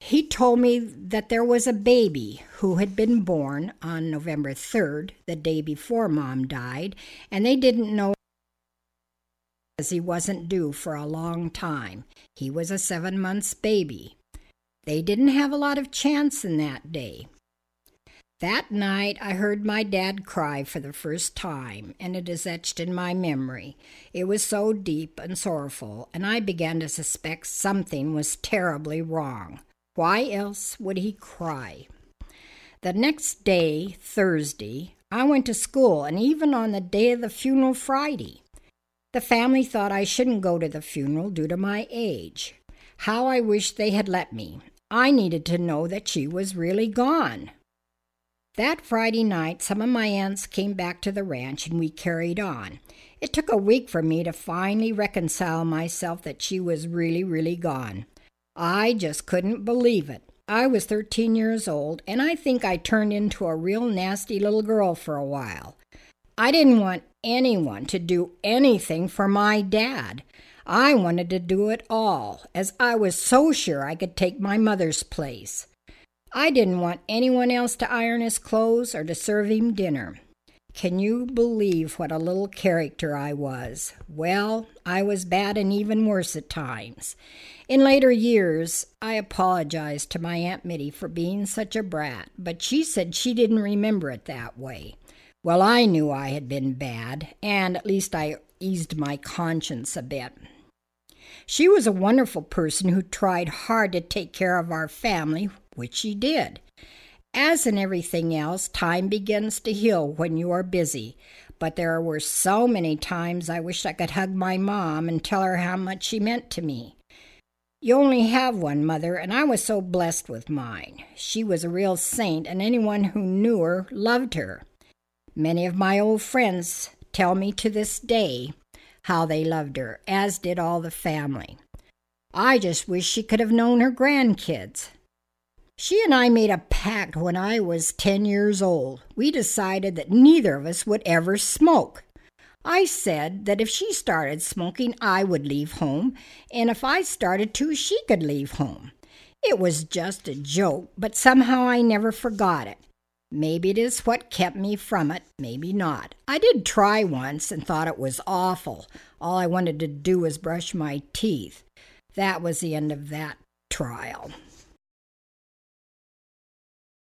He told me that there was a baby who had been born on November 3rd, the day before Mom died, and they didn't know as he wasn't due for a long time. He was a 7 months baby. They didn't have a lot of chance in that day. That night I heard my dad cry for the first time, and it is etched in my memory. It was so deep and sorrowful, and I began to suspect something was terribly wrong. Why else would he cry? The next day, Thursday, I went to school, and even on the day of the funeral, Friday. The family thought I shouldn't go to the funeral due to my age. How I wished they had let me. I needed to know that she was really gone. That Friday night, some of my aunts came back to the ranch, and we carried on. It took a week for me to finally reconcile myself that she was really, really gone. I just couldn't believe it. I was 13 years old, and I think I turned into a real nasty little girl for a while. I didn't want anyone to do anything for my dad. I wanted to do it all, as I was so sure I could take my mother's place. I didn't want anyone else to iron his clothes or to serve him dinner. Can you believe what a little character I was? Well, I was bad and even worse at times. In later years, I apologized to my Aunt Mitty for being such a brat, but she said she didn't remember it that way. Well, I knew I had been bad, and at least I eased my conscience a bit. She was a wonderful person who tried hard to take care of our family, which she did. As in everything else, time begins to heal when you are busy, but there were so many times I wished I could hug my mom and tell her how much she meant to me. You only have one mother, and I was so blessed with mine. She was a real saint, and anyone who knew her loved her. Many of my old friends tell me to this day how they loved her, as did all the family. I just wish she could have known her grandkids. She and I made a pact when I was 10 years old. We decided that neither of us would ever smoke. I said that if she started smoking, I would leave home, and if I started to, she could leave home. It was just a joke, but somehow I never forgot it. Maybe it is what kept me from it, maybe not. I did try once and thought it was awful. All I wanted to do was brush my teeth. That was the end of that trial.